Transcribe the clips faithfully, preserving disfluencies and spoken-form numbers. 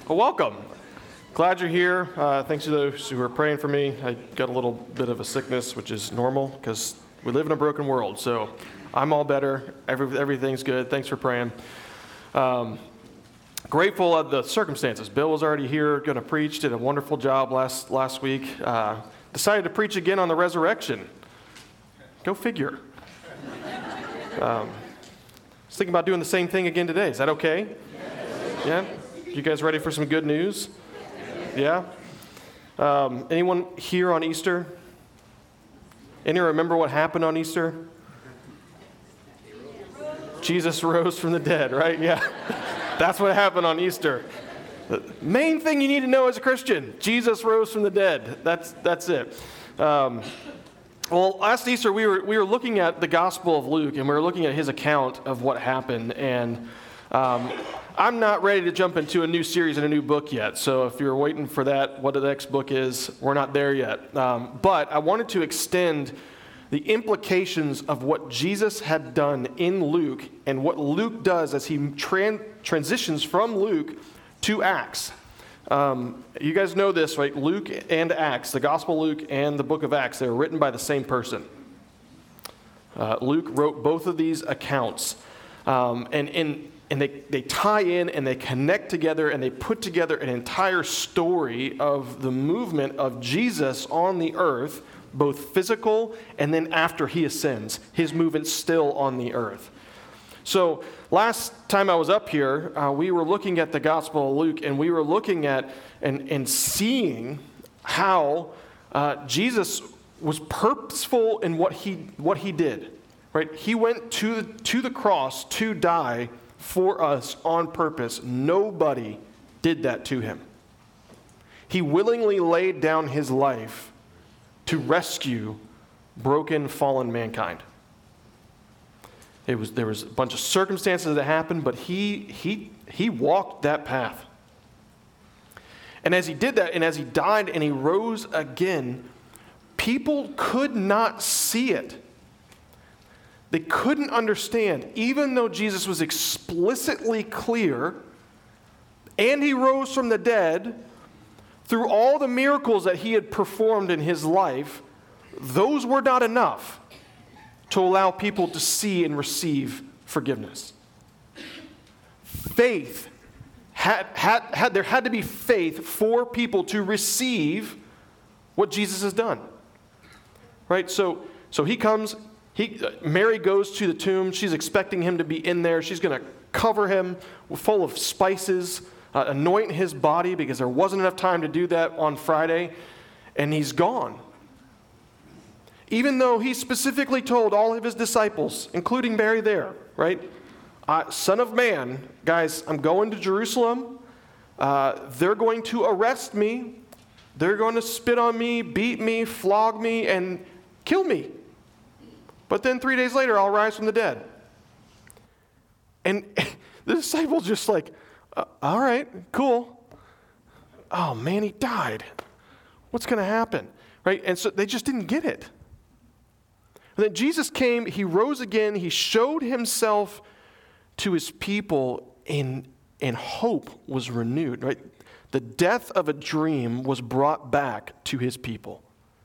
Well, welcome. Glad you're here. Uh, thanks to those who are praying for me. I got a little bit of a sickness, which is normal because we live in a broken world. So I'm all better. Every, everything's good. Thanks for praying. Um, grateful of the circumstances. Bill was already here, going to preach. Did a wonderful job last last week. Uh, decided to preach again on the resurrection. Go figure. Um, I was thinking about doing the same thing again today. Is that okay? Yeah? You guys ready for some good news? Yeah? Um, anyone here on Easter? Anyone remember what happened on Easter? Jesus rose from the dead, right? Yeah. That's what happened on Easter. The main thing you need to know as a Christian, Jesus rose from the dead. That's that's it. Um, well, last Easter we were we were looking at the Gospel of Luke, and we were looking at his account of what happened, and um, I'm not ready to jump into a new series and a new book yet, so if you're waiting for that, what the next book is, we're not there yet. Um, but I wanted to extend the implications of what Jesus had done in Luke and what Luke does as he tran- transitions from Luke to Acts. Um, you guys know this, right? Luke and Acts, the Gospel of Luke and the book of Acts, they were written by the same person. Uh, Luke wrote both of these accounts. Um, and in And they, they tie in and they connect together and they put together an entire story of the movement of Jesus on the earth, both physical and then after he ascends, his movement still on the earth. So last time I was up here, uh, we were looking at the Gospel of Luke, and we were looking at and, and seeing how uh, Jesus was purposeful in what he what he did. Right? He went to the, to the cross to die for us on purpose. Nobody did that to him. He willingly laid down his life to rescue broken, fallen mankind. It was there was a bunch of circumstances that happened, but he he he walked that path. And as he did that, and as he died and he rose again, people could not see it. They couldn't understand, even though Jesus was explicitly clear and he rose from the dead, through all the miracles that he had performed in his life, those were not enough to allow people to see and receive forgiveness. Faith, had, had, had, there had to be faith for people to receive what Jesus has done. Right? So, so he comes... He, Mary goes to the tomb. She's expecting him to be in there. She's going to cover him full of spices, uh, anoint his body because there wasn't enough time to do that on Friday, and he's gone. Even though he specifically told all of his disciples, including Mary there, right? Uh, Son of man, guys, I'm going to Jerusalem. Uh, they're going to arrest me. They're going to spit on me, beat me, flog me, and kill me. But then three days later, I'll rise from the dead. And the disciples just like, uh, all right, cool. Oh, man, he died. What's going to happen? Right? And so they just didn't get it. And then Jesus came, he rose again, he showed himself to his people, and, and hope was renewed. Right? The death of a dream was brought back to his people.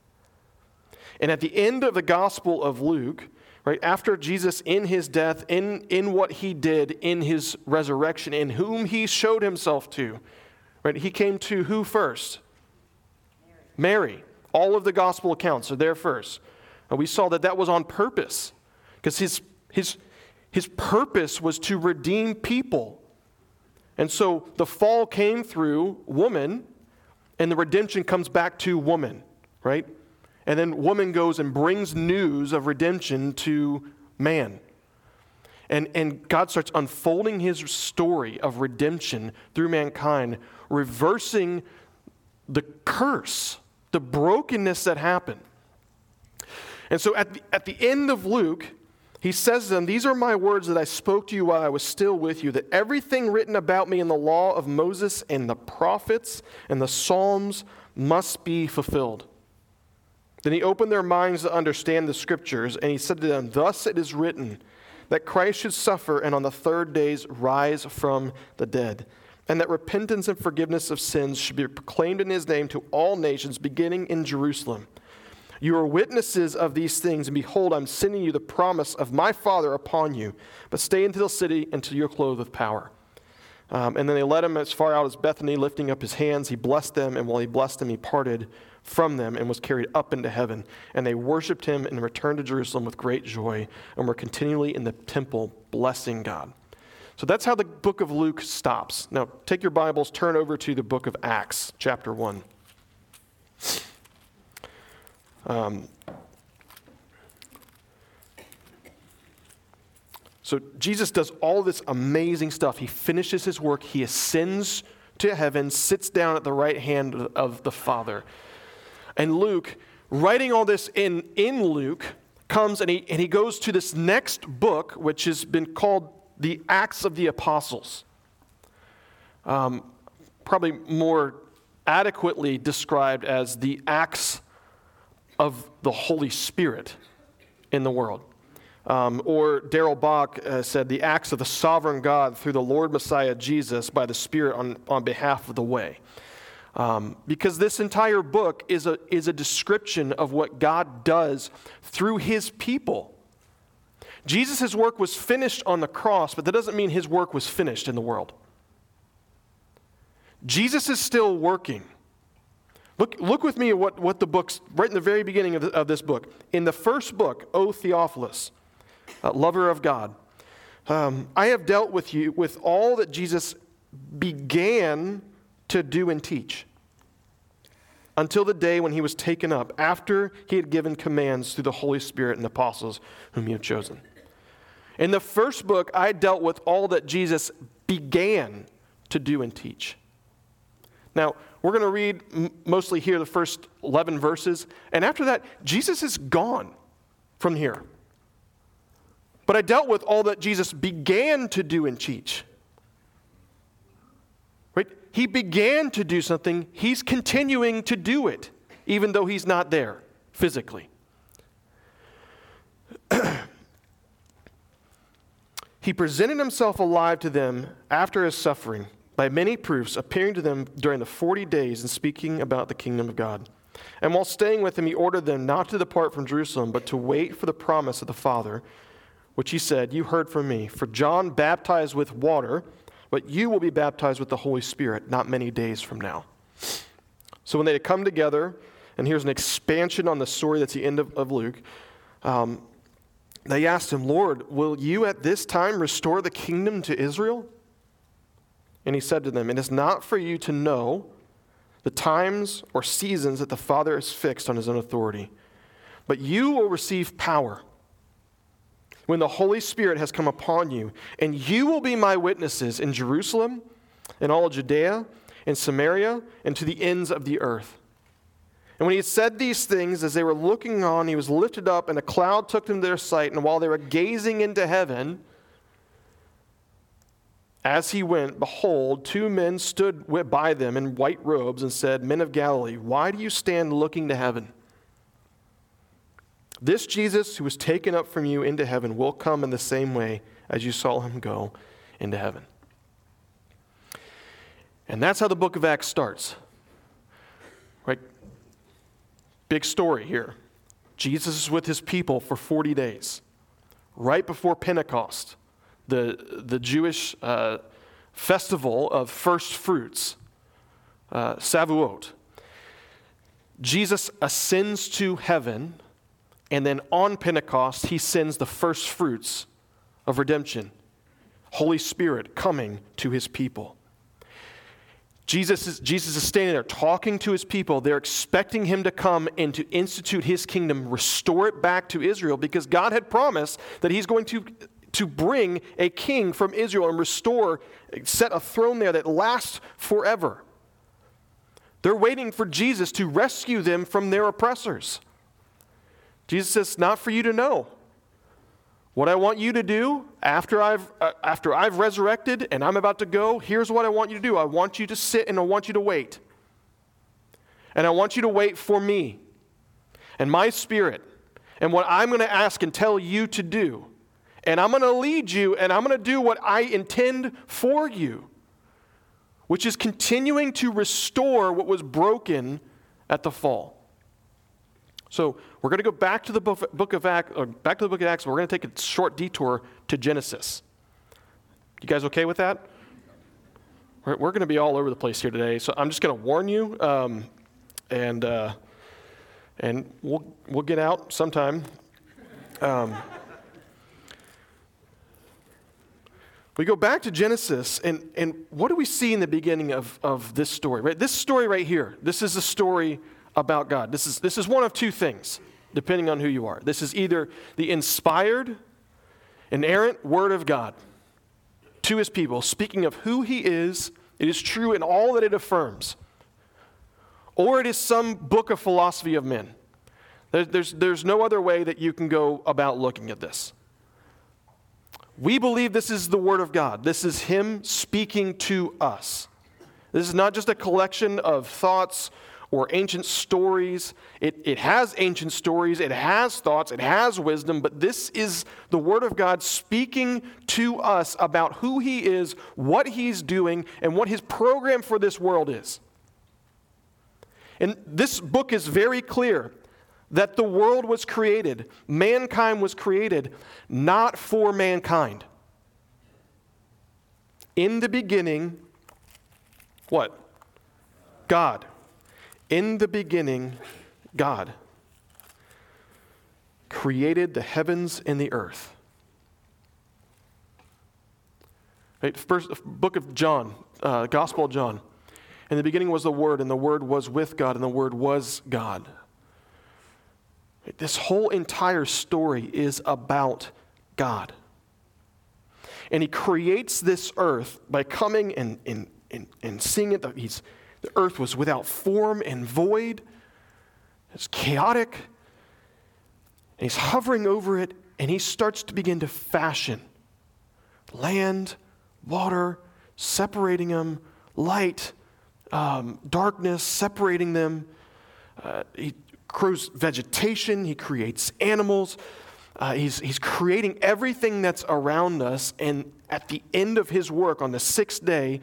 And at the end of the Gospel of Luke, right, after Jesus in his death, in, in what he did, in his resurrection, in whom he showed himself to, right, he came to who first? Mary. Mary. All of the Gospel accounts are there first. And we saw that that was on purpose, because his, his, his purpose was to redeem people. And so the fall came through woman, and the redemption comes back to woman, right? And then woman goes and brings news of redemption to man. And, and God starts unfolding his story of redemption through mankind, reversing the curse, the brokenness that happened. And so at the, at the end of Luke, he says to them, "These are my words that I spoke to you while I was still with you, that everything written about me in the law of Moses and the prophets and the Psalms must be fulfilled." Then he opened their minds to understand the scriptures, and he said to them, "Thus it is written, that Christ should suffer and on the third days rise from the dead, and that repentance and forgiveness of sins should be proclaimed in his name to all nations, beginning in Jerusalem. You are witnesses of these things, and behold, I'm sending you the promise of my Father upon you. But stay into the city until you're clothed with power." Um, and then they led him as far out as Bethany, lifting up his hands. He blessed them, and while he blessed them, he parted from them and was carried up into heaven. And they worshipped him and returned to Jerusalem with great joy, and were continually in the temple blessing God. So that's how the book of Luke stops. Now, take your Bibles, turn over to the book of Acts, chapter one. Um, so Jesus does all this amazing stuff. He finishes his work. He ascends to heaven, sits down at the right hand of the Father. And Luke, writing all this in, in Luke, comes and he, and he goes to this next book, which has been called the Acts of the Apostles. Um, probably more adequately described as the Acts of the Holy Spirit in the world. Um, or Darrell Bach uh, said, the acts of the sovereign God through the Lord Messiah Jesus by the Spirit on, on behalf of the way. Um, because this entire book is a, is a description of what God does through his people. Jesus' work was finished on the cross, but that doesn't mean his work was finished in the world. Jesus is still working. Look, look with me at what, what the book's, right in the very beginning of, the, of this book. In the first book, O Theophilus, uh, lover of God, um, I have dealt with you with all that Jesus began to do and teach until the day when he was taken up, after he had given commands through the Holy Spirit and the apostles whom he had chosen. In the first book, I dealt with all that Jesus began to do and teach. Now, we're going to read m- mostly here the first eleven verses, and after that, Jesus is gone from here. But I dealt with all that Jesus began to do and teach. Right? He began to do something. He's continuing to do it, even though he's not there physically. He presented himself alive to them after his suffering by many proofs, appearing to them during the forty days and speaking about the kingdom of God. And while staying with them, he ordered them not to depart from Jerusalem, but to wait for the promise of the Father, which he said, "You heard from me. For John baptized with water, but you will be baptized with the Holy Spirit not many days from now." So when they had come together, and here's an expansion on the story that's the end of, of Luke, um, they asked him, "Lord, will you at this time restore the kingdom to Israel?" And he said to them, "It is not for you to know the times or seasons that the Father has fixed on his own authority, but you will receive power when the Holy Spirit has come upon you, and you will be my witnesses in Jerusalem, in all of Judea, in Samaria, and to the ends of the earth." And when he had said these things, as they were looking on, he was lifted up, and a cloud took them to their sight. And while they were gazing into heaven, as he went, behold, two men stood by them in white robes and said, "Men of Galilee, why do you stand looking to heaven? This Jesus who was taken up from you into heaven will come in the same way as you saw him go into heaven." And that's how the book of Acts starts. Right? Big story here. Jesus is with his people for forty days, right before Pentecost, the, the Jewish uh, festival of first fruits, uh, Shavuot. Jesus ascends to heaven, and then on Pentecost, he sends the first fruits of redemption, Holy Spirit coming to his people. Jesus is, Jesus is standing there talking to his people. They're expecting him to come and to institute his kingdom, restore it back to Israel, because God had promised that he's going to, to bring a king from Israel and restore, set a throne there that lasts forever. They're waiting for Jesus to rescue them from their oppressors. Jesus says, "Not for you to know. What I want you to do after I've uh, after I've resurrected and I'm about to go, here's what I want you to do. I want you to sit and I want you to wait. And I want you to wait for me and my Spirit and what I'm going to ask and tell you to do. And I'm going to lead you and I'm going to do what I intend for you. which is continuing to restore what was broken at the fall. So we're going to go back to the book of Acts, or back to the book of Acts. We're going to take a short detour to Genesis. You guys okay with that? We're, we're going to be all over the place here today, so I'm just going to warn you, um, and uh, and we'll we'll get out sometime. Um, we go back to Genesis, and and what do we see in the beginning of of this story? Right, this story right here. This is a story about God. This is this is one of two things, depending on who you are. This is either the inspired, inerrant Word of God to His people, speaking of who He is. It is true in all that it affirms. Or it is some book of philosophy of men. There, there's, there's no other way that you can go about looking at this. We believe this is the Word of God. This is Him speaking to us. This is not just a collection of thoughts or ancient stories. It, it has ancient stories, it has thoughts, it has wisdom, but this is the Word of God speaking to us about who He is, what He's doing, and what His program for this world is. And this book is very clear that the world was created, mankind was created, not for mankind. In the beginning, what? God. In the beginning, God created the heavens and the earth. Right? First book of John, uh, Gospel of John. In the beginning was the Word, and the Word was with God, and the Word was God. Right? This whole entire story is about God. And He creates this earth by coming and, and, and, and seeing it. He's The earth was without form and void. It's chaotic. And He's hovering over it, and He starts to begin to fashion land, water, separating them, light, um, darkness, separating them. Uh, he grows vegetation. He creates animals. Uh, he's, he's creating everything that's around us, and at the end of His work on the sixth day,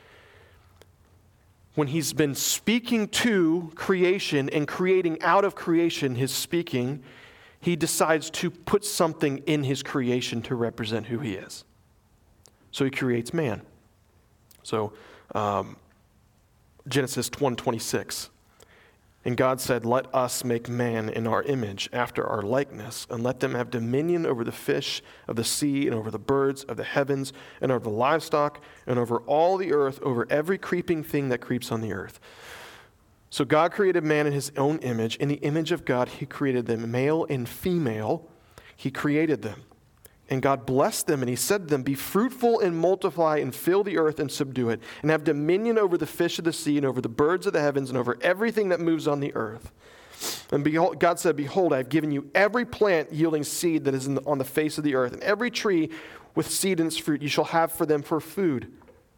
when He's been speaking to creation and creating out of creation His speaking, He decides to put something in His creation to represent who He is. So He creates man. So um, Genesis one twenty-six. And God said, "Let us make man in our image, after our likeness, and let them have dominion over the fish of the sea, and over the birds of the heavens, and over the livestock, and over all the earth, over every creeping thing that creeps on the earth." So God created man in His own image. In the image of God, He created them, male and female. He created them. And God blessed them, and He said to them, "Be fruitful and multiply and fill the earth and subdue it, and have dominion over the fish of the sea and over the birds of the heavens and over everything that moves on the earth." And behold, God said, "Behold, I have given you every plant yielding seed that is in the, on the face of the earth, and every tree with seed in its fruit you shall have for them for food."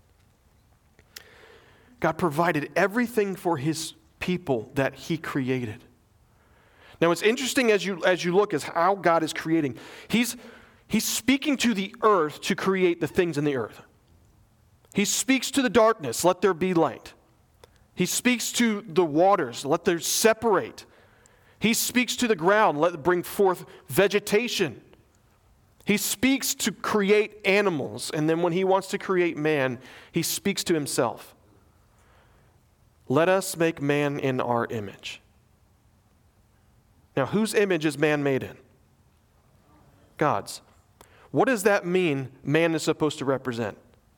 God provided everything for His people that He created. Now, it's interesting as you as you look as how God is creating. He's He's speaking to the earth to create the things in the earth. He speaks to the darkness, "Let there be light." He speaks to the waters, "Let there separate." He speaks to the ground, "Let it bring forth vegetation." He speaks to create animals, and then when He wants to create man, He speaks to Himself. "Let us make man in our image." Now, whose image is man made in? God's. What does that mean man is supposed to represent?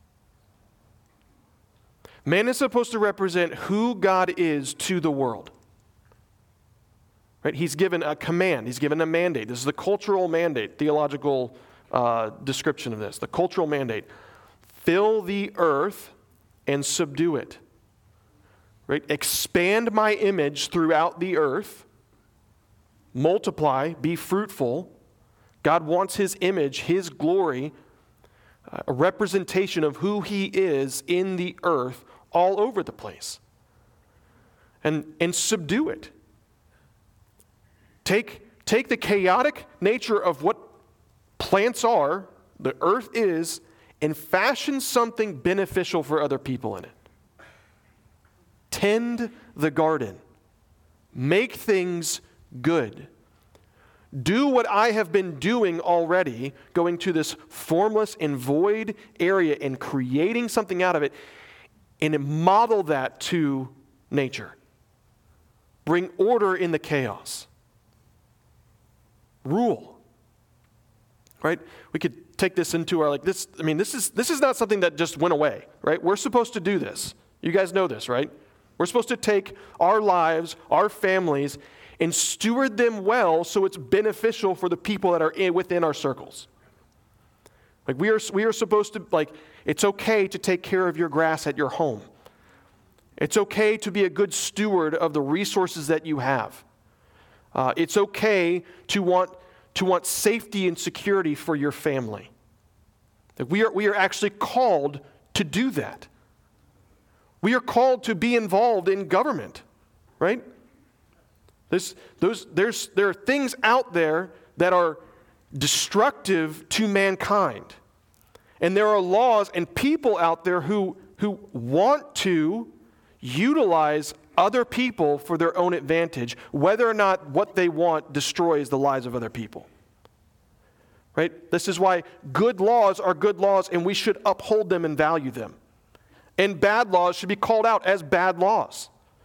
Man is supposed to represent who God is to the world. Right? He's given a command. He's given a mandate. This is the cultural mandate, theological uh, description of this. The cultural mandate. Fill the earth and subdue it. Right? Expand my image throughout the earth. Multiply, be fruitful. God wants His image, His glory, uh, a representation of who He is in the earth all over the place. And, and subdue it. Take, take the chaotic nature of what plants are, the earth is, and fashion something beneficial for other people in it. tend the garden, make things good. Do what I have been doing already, going to this formless and void area and creating something out of it, and model that to nature. Bring order in the chaos. Rule. Right? We could take this into our, like, this, I mean, this is this is not something that just went away, right? We're supposed to do this. You guys know this, right? We're supposed to take our lives, our families, and steward them well so it's beneficial for the people that are in, within our circles. Like we are, we are supposed to, like, it's okay to take care of your grass at your home. It's okay to be a good steward of the resources that you have. Uh, it's okay to want to want safety and security for your family. Like we are, we are actually called to do that. We are called to be involved in government, right? There's, those, there's, there are things out there that are destructive to mankind. And there are laws and people out there who, who want to utilize other people for their own advantage, whether or not what they want destroys the lives of other people. Right? This is why good laws are good laws, and we should uphold them and value them. And bad laws should be called out as bad laws.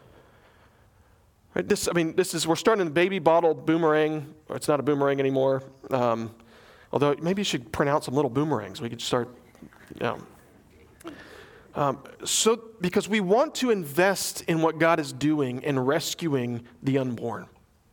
Right? This, I mean, this is, we're starting the baby bottle boomerang, or it's not a boomerang anymore. Um, although maybe you should print out some little boomerangs. We could start, you know. Um, so, because we want to invest in what God is doing in rescuing the unborn.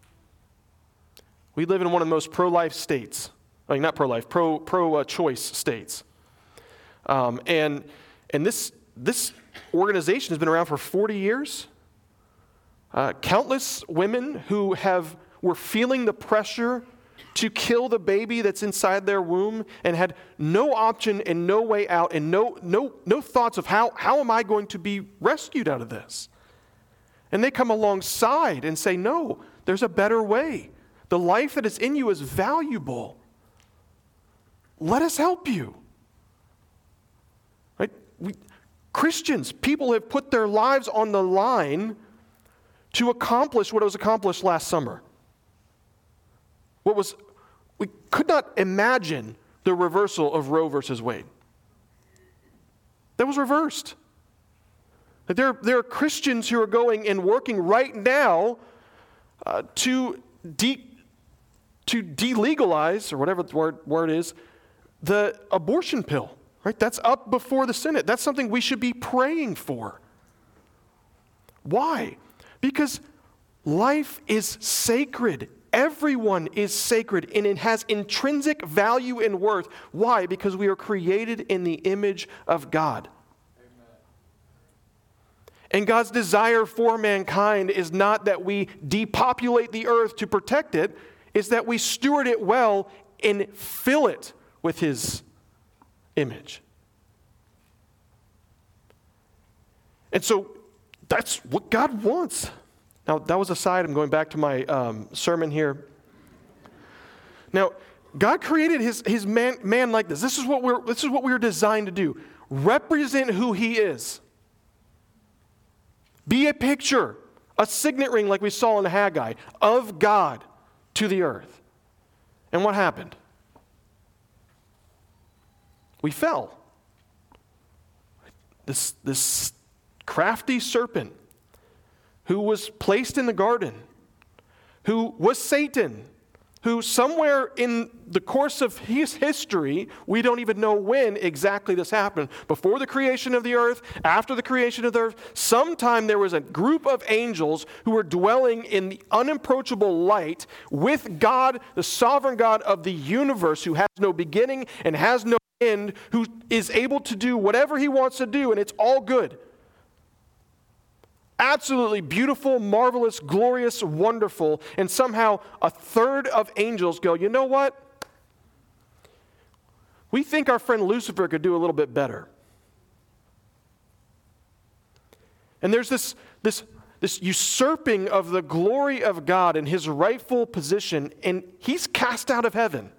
We live in one of the most pro-life states. I mean, not pro-life, pro, pro-choice states. Um, and and this, this organization has been around for forty years. Uh, countless women who have were feeling the pressure to kill the baby that's inside their womb and had no option and no way out and no no no thoughts of how, how am I going to be rescued out of this? And they come alongside and say, no, there's a better way. The life that is in you is valuable. Let us help you. Right? We, Christians, people have put their lives on the line to accomplish what was accomplished last summer. What was, we could not imagine the reversal of Roe versus Wade. That was reversed. That there, there are Christians who are going and working right now uh, to de, to delegalize, or whatever the word, word is, the abortion pill. Right? That's up before the Senate. That's something we should be praying for. Why? Because life is sacred. Everyone is sacred, and it has intrinsic value and worth. Why? Because we are created in the image of God. Amen. And God's desire for mankind is not that we depopulate the earth to protect it, it's that we steward it well and fill it with His image. And so that's what God wants. Now, that was a side. I'm going back to my um, sermon here. Now, God created his, his man, man like this. This is what we're this is what we were designed to do. Represent who He is. Be a picture, a signet ring like we saw in Haggai, of God to the earth. And what happened? We fell. This, this crafty serpent who was placed in the garden, who was Satan, who somewhere in the course of his history, we don't even know when exactly this happened, before the creation of the earth, after the creation of the earth, sometime there was a group of angels who were dwelling in the unapproachable light with God, the sovereign God of the universe, who has no beginning and has no end, who is able to do whatever He wants to do, and it's all good. Absolutely beautiful, marvelous, glorious, wonderful, and somehow a third of angels go, you know what? We think our friend Lucifer could do a little bit better. And there's this, this, this usurping of the glory of God in His rightful position, and he's cast out of heaven.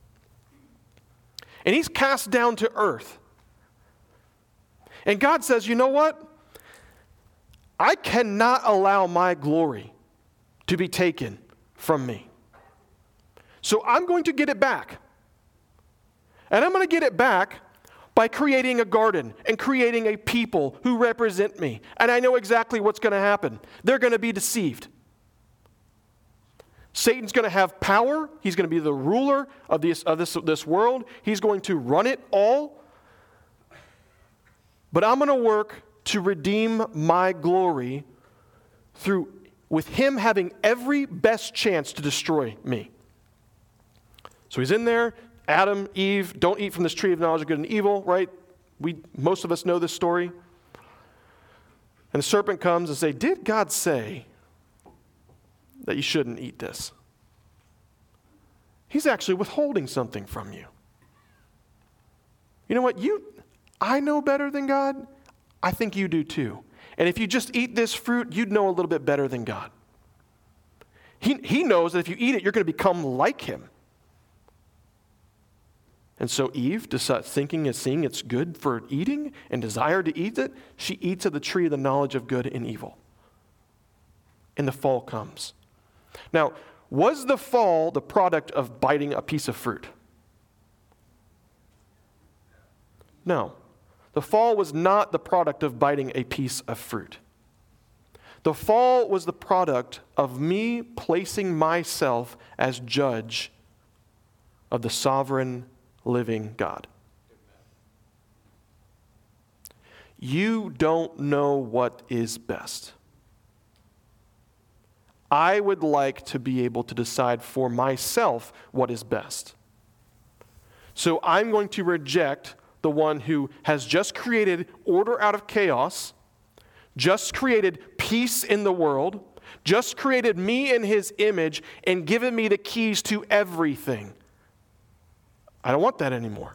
And he's cast down to earth. And God says, you know what? I cannot allow my glory to be taken from me. So I'm going to get it back. And I'm going to get it back by creating a garden and creating a people who represent me. And I know exactly what's going to happen. They're going to be deceived. Satan's going to have power. He's going to be the ruler of this, of this, this world. He's going to run it all. But I'm going to work to redeem my glory through with him having every best chance to destroy me. So he's in there. Adam, Eve, don't eat from this tree of knowledge of good and evil, right? We, most of us know this story. And the serpent comes and says, did God say that you shouldn't eat this? He's actually withholding something from you. You know what? You, I know better than God. I think you do too. And if you just eat this fruit, you'd know a little bit better than God. He, he knows that if you eat it, you're going to become like him. And so Eve, thinking and seeing it's good for eating and desired to eat it, she eats of the tree of the knowledge of good and evil. And the fall comes. Now, was the fall the product of biting a piece of fruit? No. The fall was not the product of biting a piece of fruit. The fall was the product of me placing myself as judge of the sovereign living God. You don't know what is best. I would like to be able to decide for myself what is best. So I'm going to reject the one who has just created order out of chaos, just created peace in the world, just created me in his image, and given me the keys to everything. I don't want that anymore.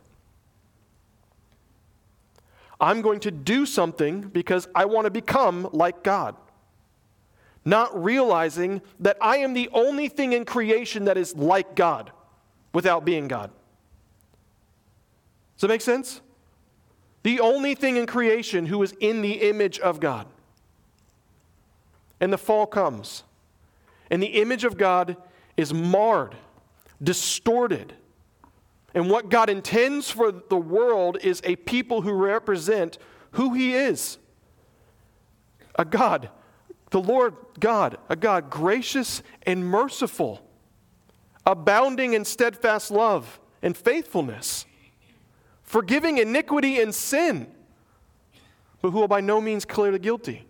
I'm going to do something because I want to become like God. Not realizing that I am the only thing in creation that is like God without being God. Does that make sense? The only thing in creation who is in the image of God. And the fall comes. And the image of God is marred, distorted. And what God intends for the world is a people who represent who he is. A God, the Lord God, a God gracious and merciful, abounding in steadfast love and faithfulness, forgiving iniquity and sin, but who will by no means clear the guilty.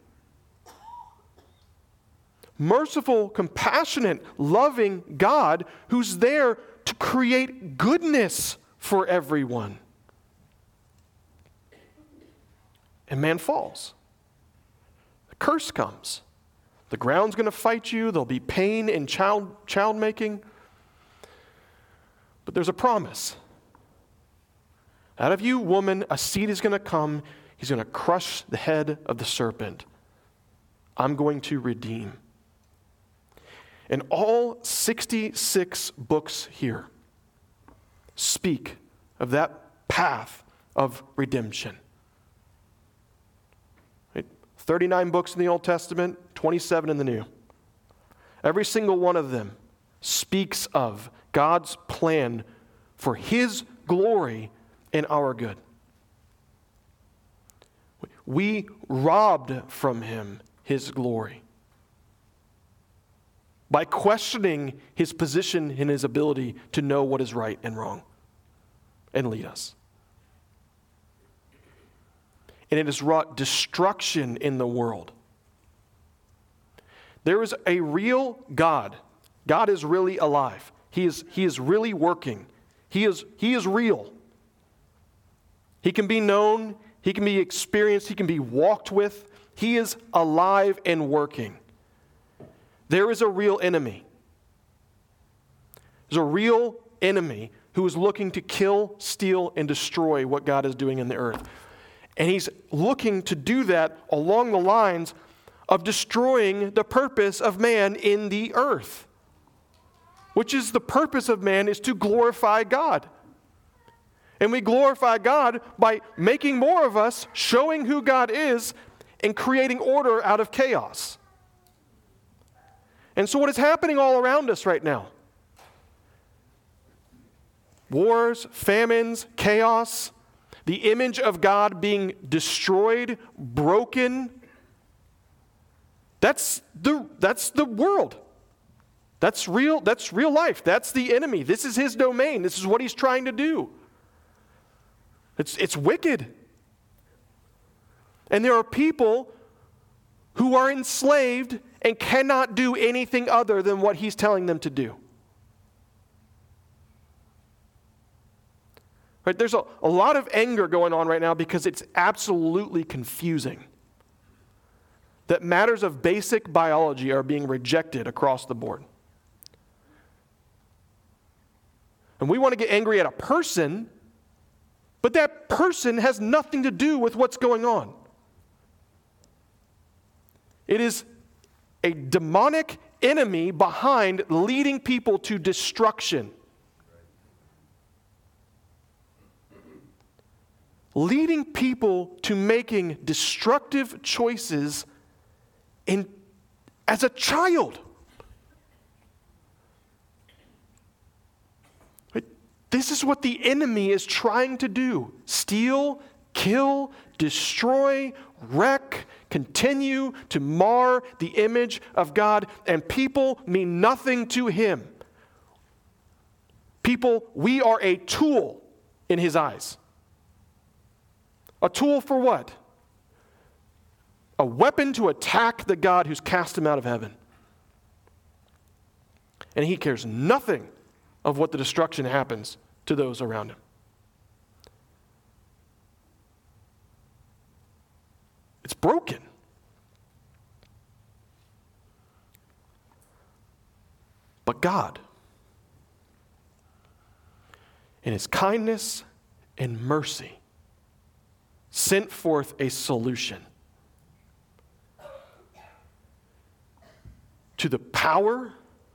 Merciful, compassionate, loving God who's there to create goodness for everyone. And man falls. The curse comes. The ground's going to fight you. There'll be pain in child child making. But there's a promise. Out of you, woman, a seed is going to come. He's going to crush the head of the serpent. I'm going to redeem. And all sixty-six books here speak of that path of redemption. Right? thirty-nine books in the Old Testament, twenty-seven in the New. Every single one of them speaks of God's plan for his glory and our good. We robbed from him his glory by questioning his position and his ability to know what is right and wrong and lead us. And it has wrought destruction in the world. There is a real God. God is really alive. He is, he is really working. He is, he is real. He can be known. He can be experienced. He can be walked with. He is alive and working. There is a real enemy. There's a real enemy who is looking to kill, steal, and destroy what God is doing in the earth. And he's looking to do that along the lines of destroying the purpose of man in the earth, which is the purpose of man is to glorify God. And we glorify God by making more of us, showing who God is, and creating order out of chaos. And so what is happening all around us right now? Wars, famines, chaos, the image of God being destroyed, broken. That's the, that's the world. That's real, that's real life. That's the enemy. This is his domain. This is what he's trying to do. It's, it's wicked. And there are people who are enslaved and cannot do anything other than what he's telling them to do. Right? There's a, a lot of anger going on right now because it's absolutely confusing that matters of basic biology are being rejected across the board. And we want to get angry at a person, but that person has nothing to do with what's going on. It is a demonic enemy behind leading people to destruction. Leading people to making destructive choices in, as a child. This is what the enemy is trying to do. Steal, kill, destroy, wreck, continue to mar the image of God, and people mean nothing to him. People, we are a tool in his eyes. A tool for what? A weapon to attack the God who's cast him out of heaven. And he cares nothing of what the destruction happens to those around him. It's broken. But God, in his kindness and mercy, sent forth a solution to the power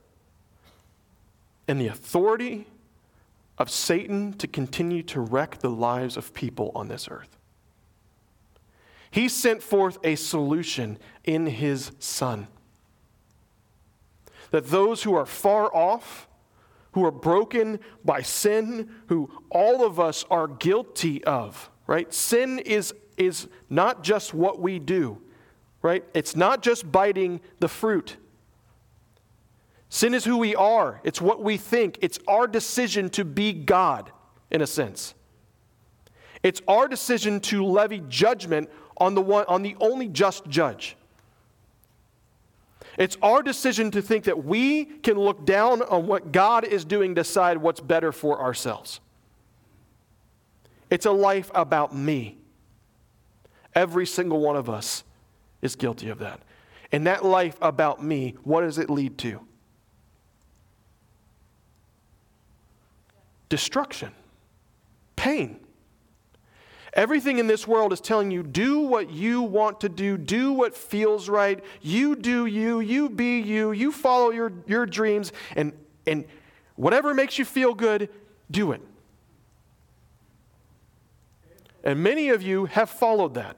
and the authority of Satan to continue to wreck the lives of people on this earth. He sent forth a solution in his Son. That those who are far off, who are broken by sin, who all of us are guilty of, right? Sin is, is not just what we do, right? It's not just biting the fruit. Sin is who we are. It's what we think. It's our decision to be God, in a sense. It's our decision to levy judgment on the one, on the only just judge. It's our decision to think that we can look down on what God is doing, decide what's better for ourselves. It's a life about me. Every single one of us is guilty of that. And that life about me, what does it lead to? Destruction, pain. Everything in this world is telling you, do what you want to do, do what feels right, you do you, you be you, you follow your, your dreams, and, and whatever makes you feel good, do it. And many of you have followed that.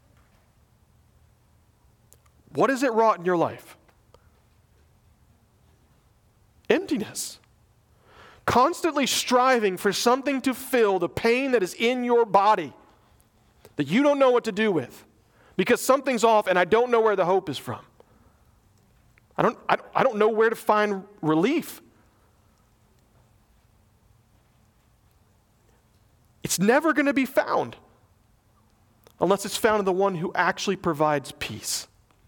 What has it wrought in your life? Emptiness. Constantly striving for something to fill the pain that is in your body that you don't know what to do with because something's off and I don't know where the hope is from. I don't, I, I don't know where to find relief. It's never going to be found unless it's found in the one who actually provides peace.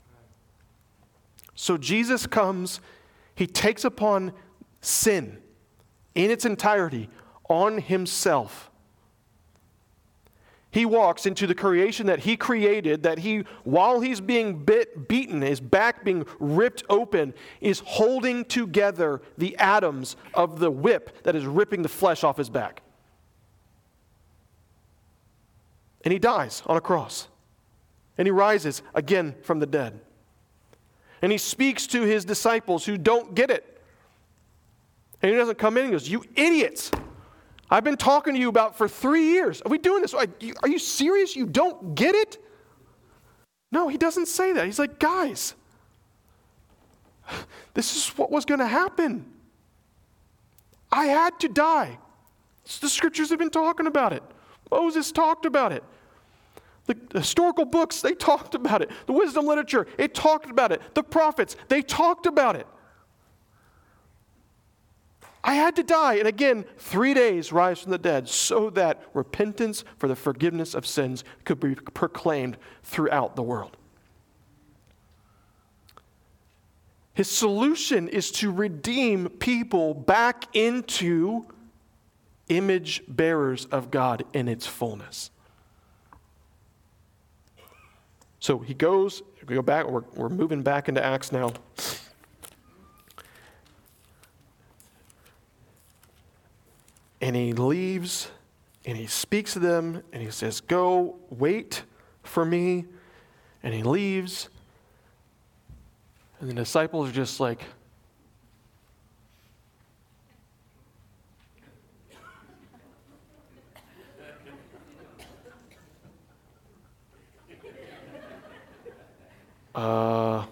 So Jesus comes, he takes upon sin in its entirety on himself. He walks into the creation that he created, that he, while he's being bit, beaten, his back being ripped open, is holding together the atoms of the whip that is ripping the flesh off his back. And he dies on a cross. And he rises again from the dead. And he speaks to his disciples who don't get it. And he doesn't come in and goes, you idiots, I've been talking to you about for three years. Are we doing this? Are you serious? You don't get it? No, he doesn't say that. He's like, guys, this is what was going to happen. I had to die. The scriptures have been talking about it. Moses talked about it. The historical books, they talked about it. The wisdom literature, it talked about it. The prophets, they talked about it. I had to die, and again, three days rise from the dead so that repentance for the forgiveness of sins could be proclaimed throughout the world. His solution is to redeem people back into image bearers of God in its fullness. So he goes, we go back, we're, we're moving back into Acts now. And he leaves, and he speaks to them, and he says, go, wait for me. And he leaves. And the disciples are just like, uh,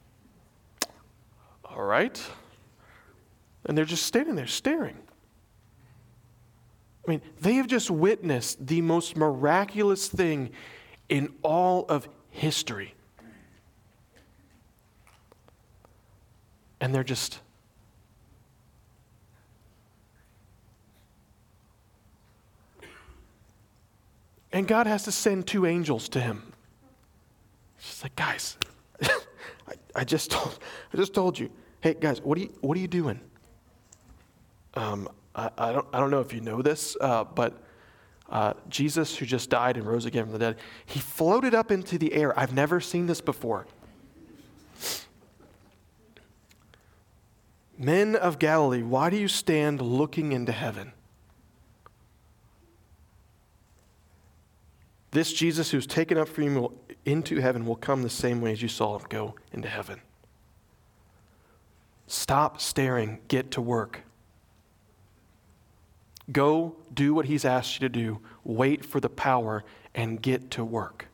all right. And they're just standing there staring. I mean, they have just witnessed the most miraculous thing in all of history. And they're just, and God has to send two angels to him. She's like, guys, I, I just told, I just told you, hey guys, what are you, what are you doing? Um, I, I don't, I don't know if you know this, uh, but uh, Jesus, who just died and rose again from the dead, he floated up into the air. I've never seen this before. Men of Galilee, why do you stand looking into heaven? This Jesus who's taken up from you into heaven will come the same way as you saw him go into heaven. Stop staring, get to work. Go do what he's asked you to do. Wait for the power and get to work.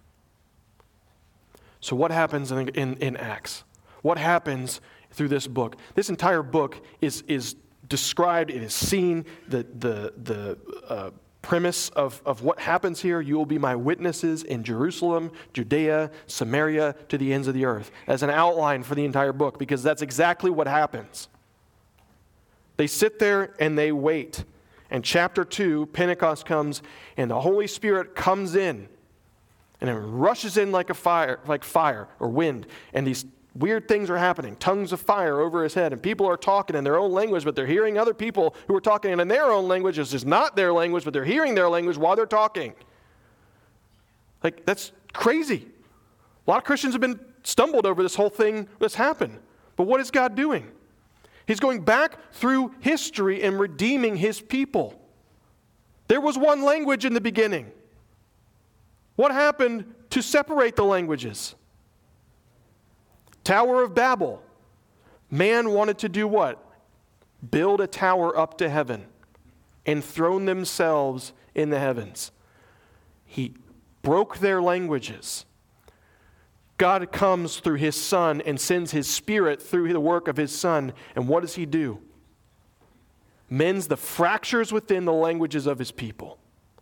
So what happens in, in, in Acts? What happens through this book? This entire book is, is described, it is seen, the, the, the uh, premise of, of what happens here. You will be my witnesses in Jerusalem, Judea, Samaria, to the ends of the earth, as an outline for the entire book, because that's exactly what happens. They sit there and they wait. And chapter two, Pentecost comes, and the Holy Spirit comes in, and it rushes in like a fire, like fire or wind, and these weird things are happening. Tongues of fire over his head, and people are talking in their own language, but they're hearing other people who are talking in their own language. It's just not their language, but they're hearing their language while they're talking. Like, that's crazy. A lot of Christians have been stumbled over this whole thing that's happened. But what is God doing? He's going back through history and redeeming his people. There was one language in the beginning. What happened to separate the languages? Tower of Babel. Man wanted to do what? Build a tower up to heaven, enthrone themselves in the heavens. He broke their languages. God comes through his Son and sends his Spirit through the work of his Son. And what does he do? Mends the fractures within the languages of his people.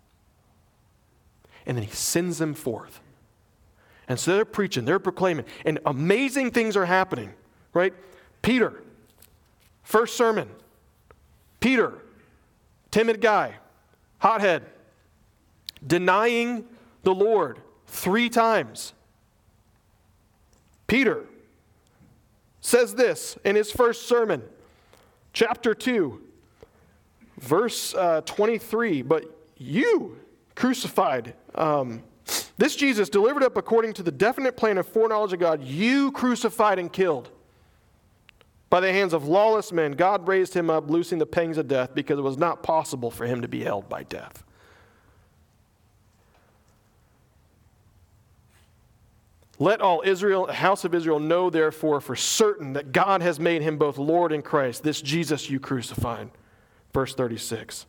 And then he sends them forth. And so they're preaching, they're proclaiming, and amazing things are happening, right? Peter, first sermon. Peter, timid guy, hothead, denying the Lord three times. Peter says this in his first sermon, chapter two, verse uh, twenty-three, but you crucified um, this Jesus delivered up according to the definite plan of foreknowledge of God, you crucified and killed. By the hands of lawless men, God raised him up, loosing the pangs of death, because it was not possible for him to be held by death. Let all Israel, the house of Israel, know therefore for certain that God has made him both Lord and Christ, this Jesus you crucified. Verse thirty-six.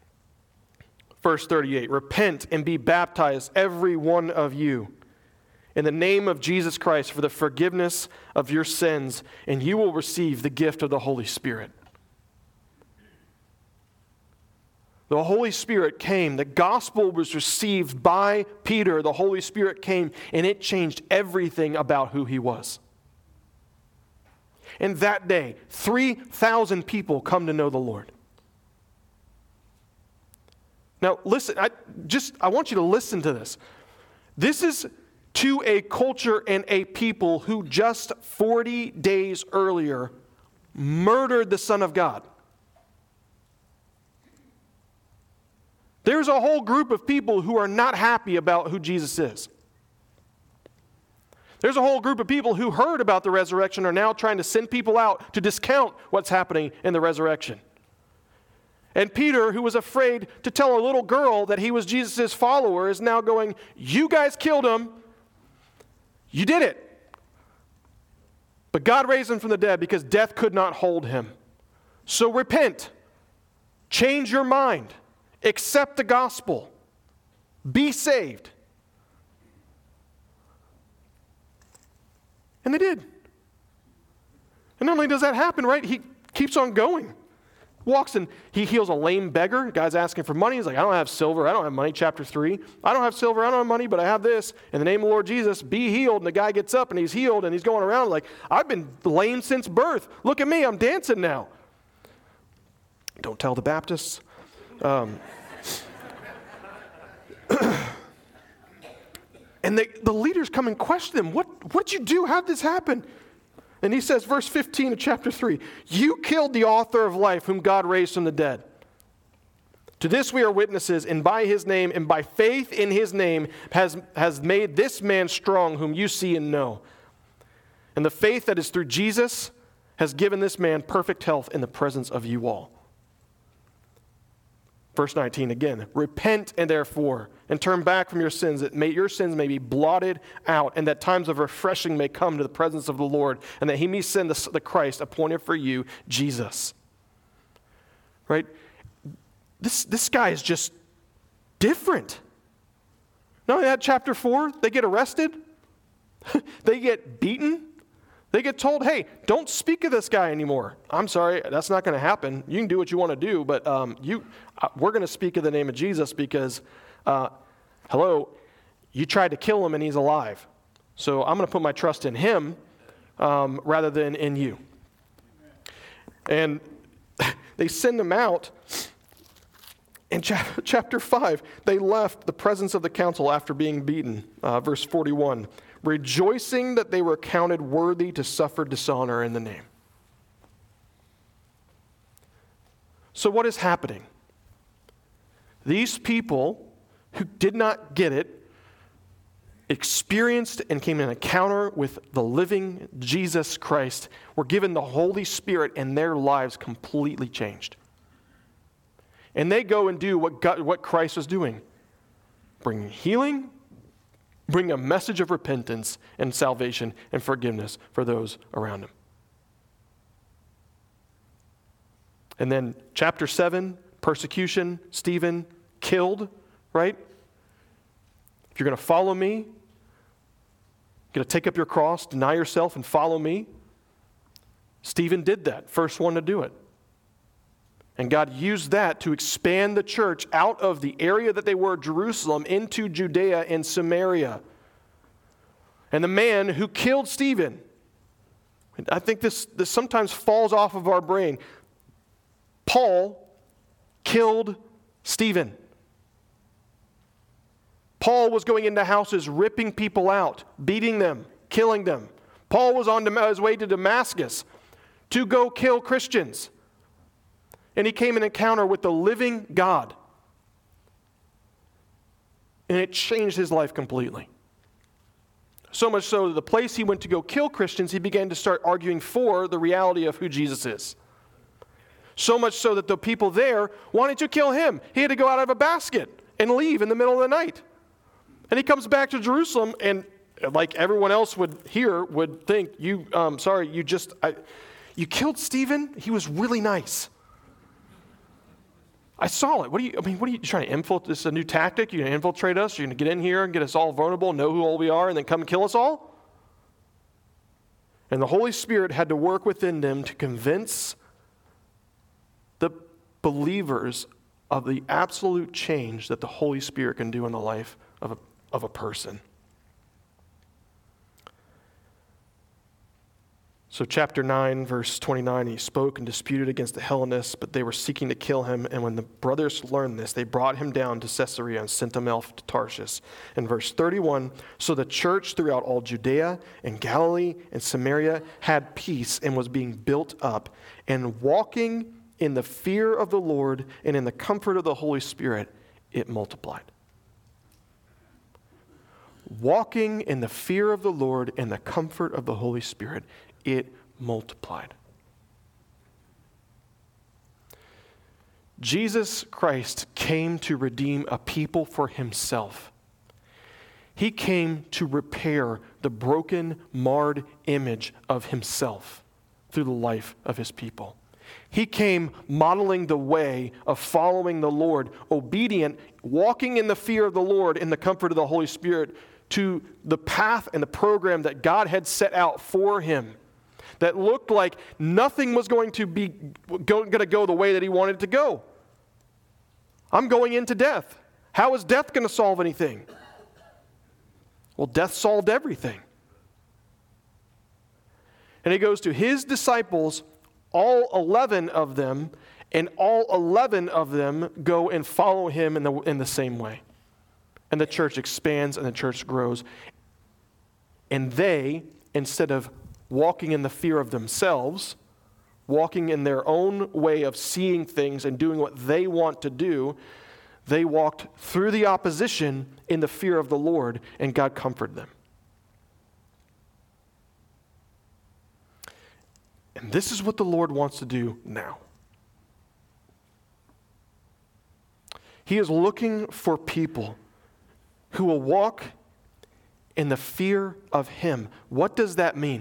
Verse thirty-eight, repent and be baptized, every one of you, in the name of Jesus Christ for the forgiveness of your sins, and you will receive the gift of the Holy Spirit. The Holy Spirit came. The gospel was received by Peter. The Holy Spirit came, and it changed everything about who he was. And that day, three thousand people come to know the Lord. Now, listen, I just I want you to listen to this. This is to a culture and a people who just forty days earlier murdered the Son of God. There's a whole group of people who are not happy about who Jesus is. There's a whole group of people who heard about the resurrection are now trying to send people out to discount what's happening in the resurrection. And Peter, who was afraid to tell a little girl that he was Jesus' follower, is now going, you guys killed him. You did it. But God raised him from the dead because death could not hold him. So repent. Change your mind. Accept the gospel. Be saved. And they did. And not only does that happen, right, he keeps on going. Walks and he heals a lame beggar. The guy's asking for money. He's like, I don't have silver. I don't have money. Chapter three. I don't have silver. I don't have money, but I have this. In the name of the Lord Jesus, be healed. And the guy gets up and he's healed and he's going around like, I've been lame since birth. Look at me. I'm dancing now. Don't tell the Baptists. Um, and they, the leaders come and question him. What, what did you do? How did this happen? And he says, verse fifteen of chapter three, you killed the author of life whom God raised from the dead. To this we are witnesses, and by his name and by faith in his name has, has made this man strong whom you see and know. And the faith that is through Jesus has given this man perfect health in the presence of you all. Verse nineteen again, repent and therefore, and turn back from your sins, that may, your sins may be blotted out, and that times of refreshing may come to the presence of the Lord, and that he may send the, the Christ appointed for you, Jesus. Right? This, this guy is just different. Not only that, chapter four, they get arrested, they get beaten, they get told, hey, don't speak of this guy anymore. I'm sorry, that's not going to happen. You can do what you want to do, but um, you, uh, we're going to speak of the name of Jesus because, uh, hello, you tried to kill him and he's alive. So I'm going to put my trust in him um, rather than in you. And they send him out. In chapter five, they left the presence of the council after being beaten. Uh, verse forty-one. Rejoicing that they were counted worthy to suffer dishonor in the name. So what is happening? These people who did not get it experienced and came in encounter with the living Jesus Christ, were given the Holy Spirit, and their lives completely changed. And they go and do what God, what Christ was doing, bringing healing, bring a message of repentance and salvation and forgiveness for those around him. And then chapter seven, persecution, Stephen killed, right? If you're going to follow me, you're going to take up your cross, deny yourself, and follow me. Stephen did that, first one to do it. And God used that to expand the church out of the area that they were, Jerusalem, into Judea and Samaria. And the man who killed Stephen, I think this, this sometimes falls off of our brain. Paul killed Stephen. Paul was going into houses, ripping people out, beating them, killing them. Paul was on his way to Damascus to go kill Christians. And he came in encounter with the living God. And it changed his life completely. So much so that the place he went to go kill Christians, he began to start arguing for the reality of who Jesus is. So much so that the people there wanted to kill him. He had to go out of a basket and leave in the middle of the night. And he comes back to Jerusalem, and like everyone else would hear, would think, you, um, sorry, you just, I, you killed Stephen? He was really nice. I saw it. What are you, I mean, what are you trying to infiltrate? This is a new tactic? You're going to infiltrate us? You're going to get in here and get us all vulnerable, know who all we are, and then come and kill us all? And the Holy Spirit had to work within them to convince the believers of the absolute change that the Holy Spirit can do in the life of a, of a person. So chapter nine, verse twenty-nine, he spoke and disputed against the Hellenists, but they were seeking to kill him. And when the brothers learned this, they brought him down to Caesarea and sent him off to Tarshish. In verse thirty-one, so the church throughout all Judea and Galilee and Samaria had peace and was being built up, and walking in the fear of the Lord and in the comfort of the Holy Spirit, it multiplied. Walking in the fear of the Lord and the comfort of the Holy Spirit, it multiplied. Jesus Christ came to redeem a people for himself. He came to repair the broken, marred image of himself through the life of his people. He came modeling the way of following the Lord, obedient, walking in the fear of the Lord in the comfort of the Holy Spirit to the path and the program that God had set out for him, that looked like nothing was going to be go, going to go the way that he wanted it to go. I'm going into death. How is death going to solve anything? Well, death solved everything. And he goes to his disciples, all eleven of them, and all eleven of them go and follow him in the, in the same way. And the church expands and the church grows. And they, instead of walking in the fear of themselves, walking in their own way of seeing things and doing what they want to do, they walked through the opposition in the fear of the Lord, and God comforted them. And this is what the Lord wants to do now. He is looking for people who will walk in the fear of him. What does that mean?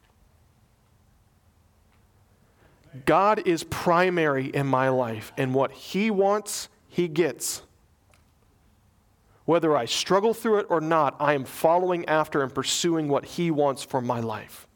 God is primary in my life, and what he wants, he gets. Whether I struggle through it or not, I am following after and pursuing what he wants for my life.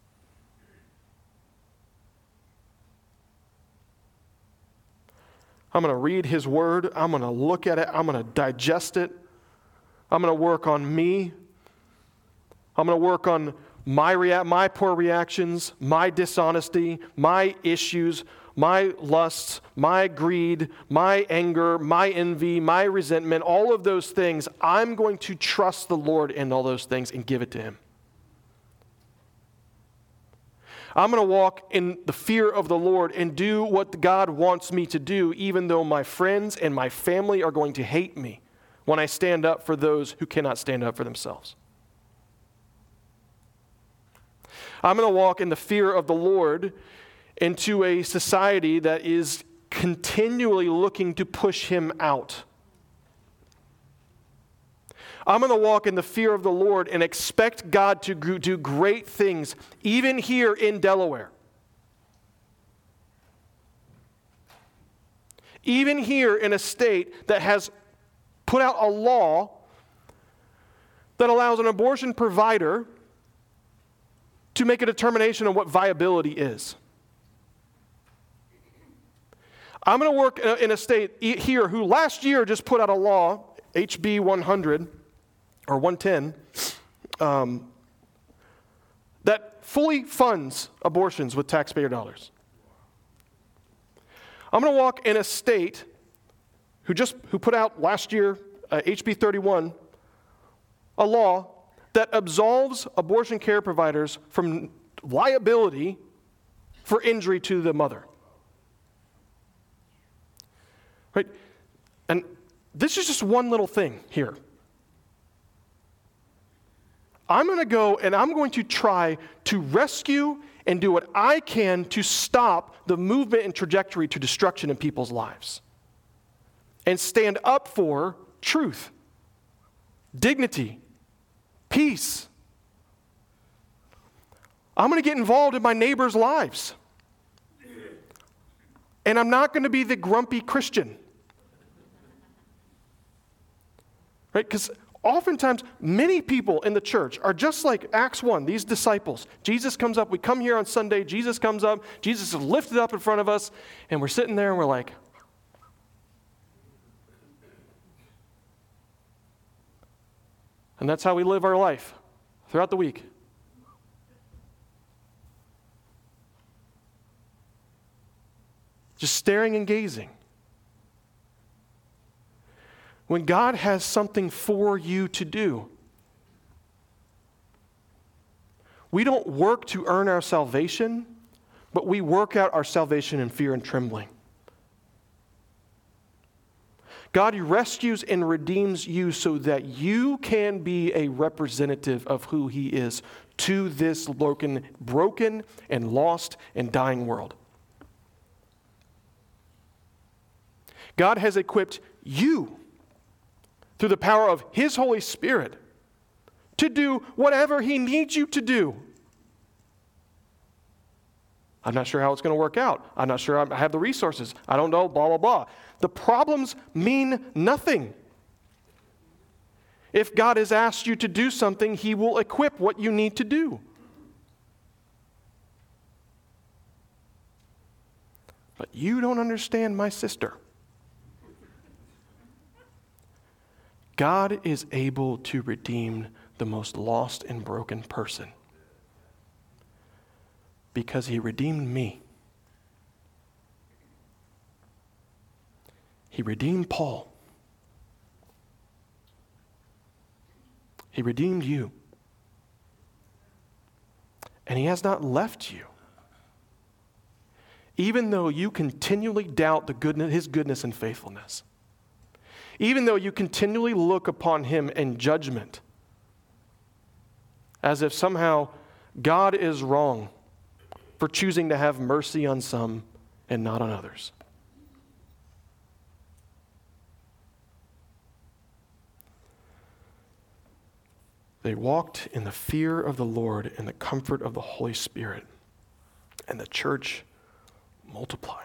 I'm going to read his word. I'm going to look at it. I'm going to digest it. I'm going to work on me. I'm going to work on my rea- my poor reactions, my dishonesty, my issues, my lusts, my greed, my anger, my envy, my resentment, all of those things. I'm going to trust the Lord in all those things and give it to him. I'm going to walk in the fear of the Lord and do what God wants me to do, even though my friends and my family are going to hate me when I stand up for those who cannot stand up for themselves. I'm going to walk in the fear of the Lord into a society that is continually looking to push him out. I'm going to walk in the fear of the Lord and expect God to do great things, even here in Delaware. Even here in a state that has put out a law that allows an abortion provider to make a determination on what viability is. I'm going to work in a state here who last year just put out a law, H B one hundred or one ten, um, that fully funds abortions with taxpayer dollars. I'm going to walk in a state who just who put out last year, uh, H B thirty-one, a law that absolves abortion care providers from liability for injury to the mother. Right? And this is just one little thing here. I'm going to go and I'm going to try to rescue and do what I can to stop the movement and trajectory to destruction in people's lives. And stand up for truth, dignity, peace. I'm going to get involved in my neighbors' lives. And I'm not going to be the grumpy Christian. right? Because oftentimes, many people in the church are just like Acts one, these disciples. Jesus comes up, we come here on Sunday, Jesus comes up, Jesus is lifted up in front of us, and we're sitting there and we're like, and that's how we live our life throughout the week. Just staring and gazing. When God has something for you to do, we don't work to earn our salvation, but we work out our salvation in fear and trembling. God rescues and redeems you so that you can be a representative of who He is to this broken, broken and lost and dying world. God has equipped you through the power of His Holy Spirit to do whatever He needs you to do. I'm not sure how it's going to work out. I'm not sure I have the resources. I don't know, blah, blah, blah. The problems mean nothing. If God has asked you to do something, He will equip what you need to do. But you don't understand, my sister. God is able to redeem the most lost and broken person because He redeemed me. He redeemed Paul. He redeemed you. And He has not left you. Even though you continually doubt the goodness, His goodness and faithfulness. Even though you continually look upon Him in judgment, as if somehow God is wrong for choosing to have mercy on some and not on others. They walked in the fear of the Lord and the comfort of the Holy Spirit, and the church multiplied.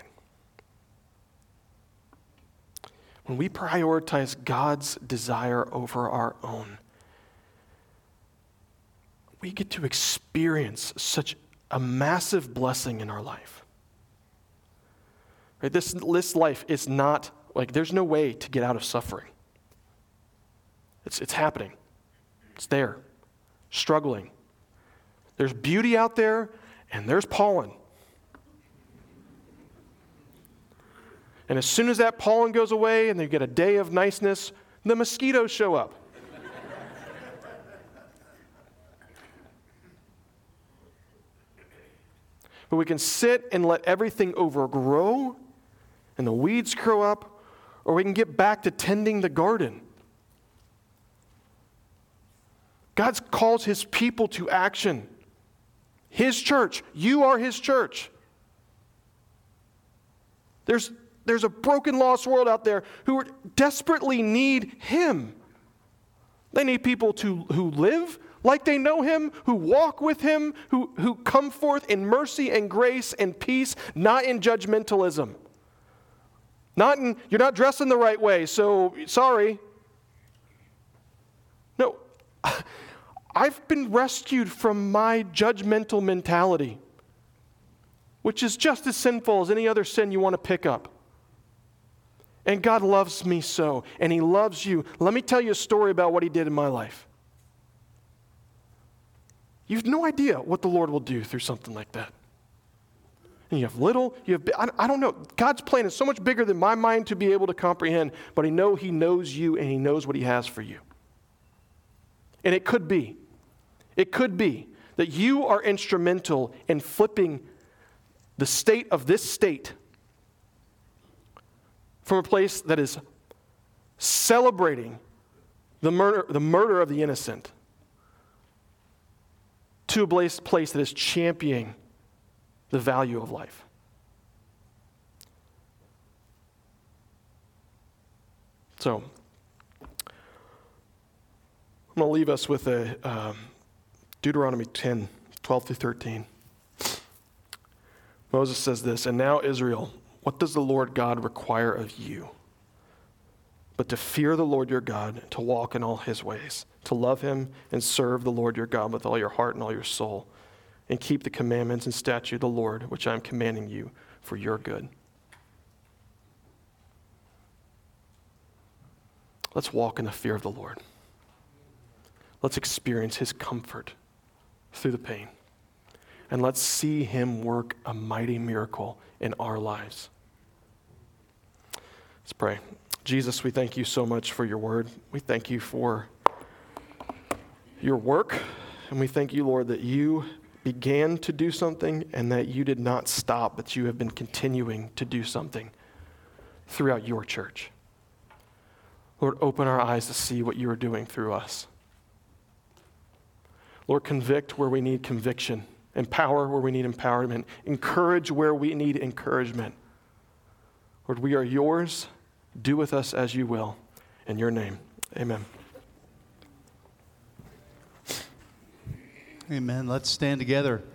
When we prioritize God's desire over our own, we get to experience such a massive blessing in our life. Right? This, this life is not, like, there's no way to get out of suffering. It's, it's happening. It's there. Struggling. There's beauty out there, and there's pollen. And as soon as that pollen goes away and you get a day of niceness, the mosquitoes show up. But we can sit and let everything overgrow and the weeds grow up, or we can get back to tending the garden. God calls His people to action. His church. You are His church. There's There's a broken, lost world out there who desperately need Him. They need people to, who live like they know Him, who walk with Him, who, who come forth in mercy and grace and peace, not in judgmentalism. Not in, you're not dressing the right way, so sorry. No, I've been rescued from my judgmental mentality, which is just as sinful as any other sin you want to pick up. And God loves me so, and He loves you. Let me tell you a story about what He did in my life. You have no idea what the Lord will do through something like that. And you have little, you have, I don't know. God's plan is so much bigger than my mind to be able to comprehend, but I know He knows you and He knows what He has for you. And it could be, it could be that you are instrumental in flipping the state of this state from a place that is celebrating the murder, the murder of the innocent to a place, place that is championing the value of life. So, I'm going to leave us with a um, Deuteronomy ten, twelve through thirteen. Moses says this, "And now, Israel, what does the Lord God require of you? but to fear the Lord your God, to walk in all his ways, to love him and serve the Lord your God with all your heart and all your soul, and keep the commandments and statutes of the Lord, which I am commanding you for your good. Let's walk in the fear of the Lord. Let's experience his comfort through the pain. And let's see him work a mighty miracle in our lives. Let's pray. Jesus, we thank you so much for your word. We thank you for your work. And we thank you, Lord, that you began to do something and that you did not stop, but you have been continuing to do something throughout your church. Lord, open our eyes to see what you are doing through us. Lord, convict where we need conviction. Empower where we need empowerment. Encourage where we need encouragement. Lord, we are yours. Do with us as you will. In your name, amen. Amen. Let's stand together.